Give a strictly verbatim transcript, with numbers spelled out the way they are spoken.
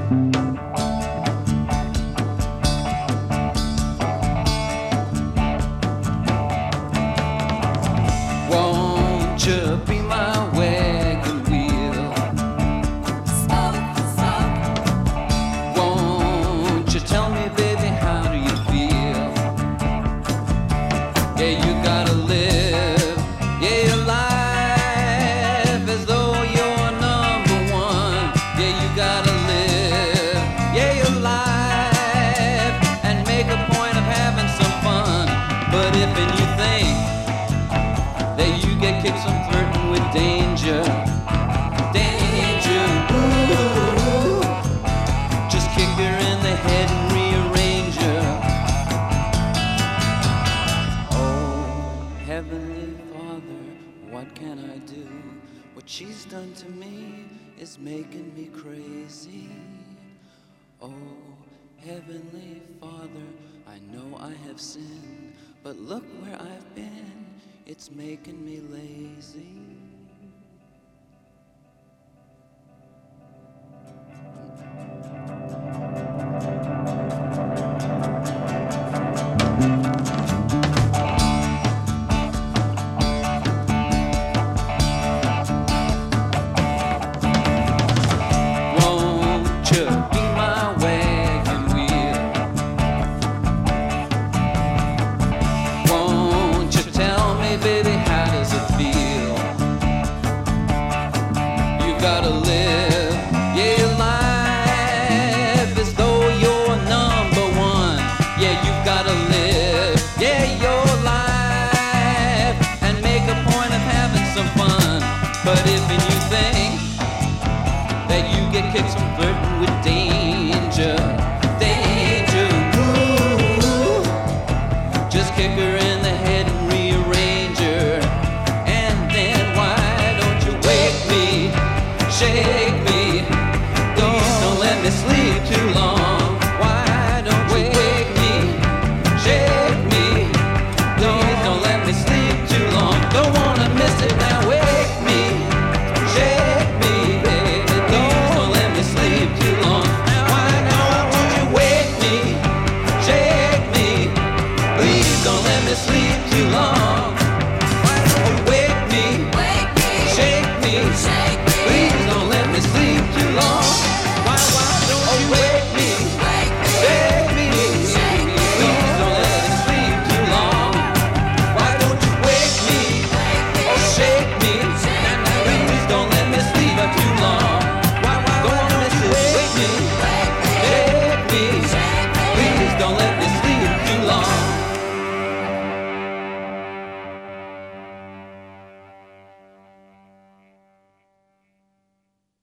Won't you be my wagon wheel? Smoke, smoke. Won't you tell me, baby, how do you feel? Yeah, you gotta live, yeah, your life as though you're number one. Yeah, you gotta live, yeah, your life, and make a point of having some fun. But if and you think that you get kicked, some flirting with danger, danger, ooh, just kick her in the head and rearrange her. Oh, Heavenly Father, what can I do? What she's done to me is making me crazy. Oh, Heavenly Father, I know I have sinned, but look where I've been, it's making me lazy. Won't you be my wagon wheel? Won't you tell me, baby, how does it